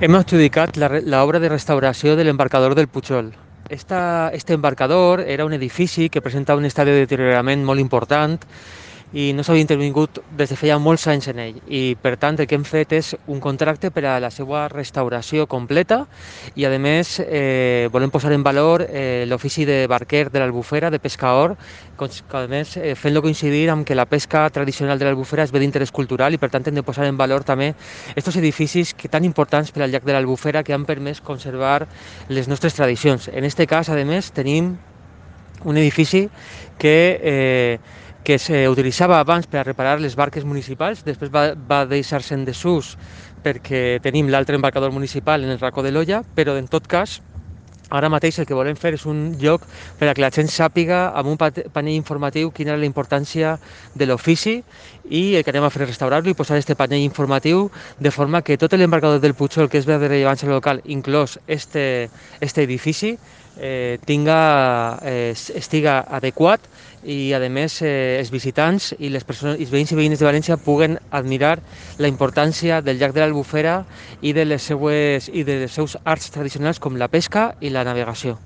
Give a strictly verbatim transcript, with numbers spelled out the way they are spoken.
Hem adjudicat la re- l'obra de restauració de l'embarcador del Pujol. Esta, este embarcador era un edifici que presenta un estadi de deteriorament molt important i no s'havia intervingut des de feia molts anys en ell. I, per tant, el que hem fet és un contracte per a la seva restauració completa i, a més, eh, volem posar en valor eh, l'ofici de barquer de l'Albufera, de pescaor, cons- que, a més, eh, fent-lo coincidir amb que la pesca tradicional de l'Albufera és bé d'interès cultural i, per tant, hem de posar en valor també estos edificis que tan importants per al llac de l'Albufera que han permès conservar les nostres tradicions. En este cas, a més, tenim un edifici que, eh, que s'utilitzava abans per a reparar les barques municipals, després va, va deixar-se en desús perquè tenim l'altre embarcador municipal en el racó de l'Olla, però en tot cas ara mateix el que volem fer és un lloc per a que la gent sàpiga amb un panell informatiu quina era la importància de l'ofici i el que anem a fer és restaurar-lo i posar este panell informatiu de forma que tot l'embarcador del Pujol, que és de rellevància local, inclòs este, este edifici, eh, tinga, eh, estiga adequat i, a més, eh, els visitants i les persones, els veïns i veïnes de València puguen admirar la importància del llac de l'Albufera i de les seues, i dels seus arts tradicionals com la pesca i la navegació.